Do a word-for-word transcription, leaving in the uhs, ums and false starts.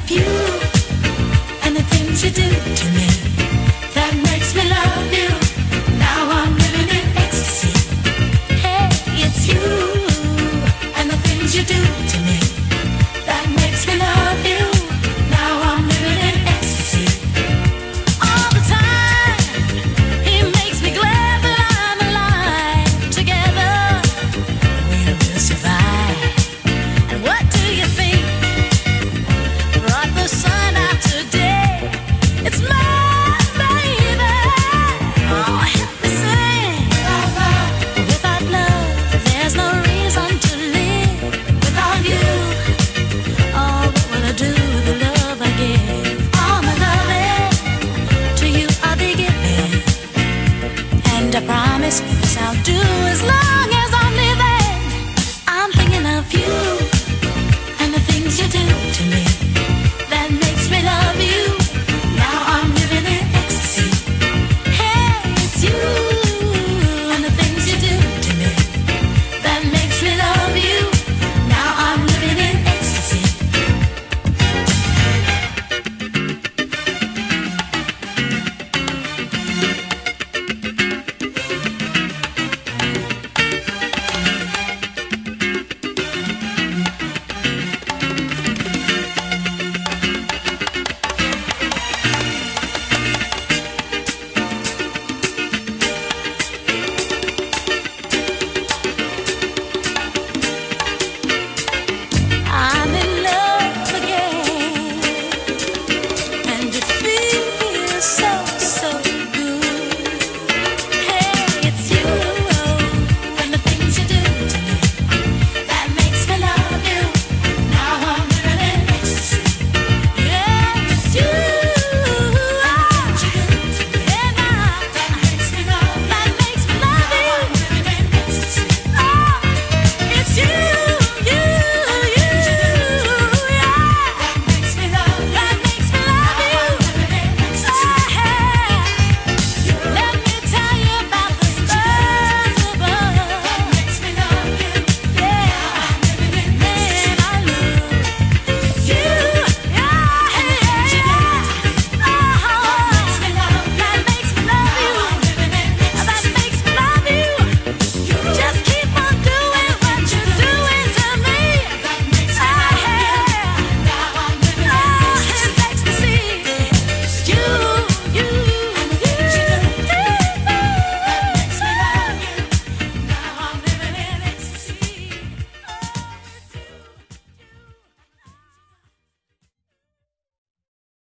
of you and the things you do to me that makes me love you. Now I'm living in ecstasy. Hey, it's you and the things you do to me that makes me love you. Now I'm living in ecstasy. All the time, he makes me glad that I'm alive. Together, we will survive. And what do you think brought the sun out today? It's my baby. Oh, help me sing. Without love, there's no reason to live. Without you, oh, what will I do with the love I give? All my loving to you I'll be giving, and I promise this I'll do as long as I'm living. I'm thinking of you and the things you do to me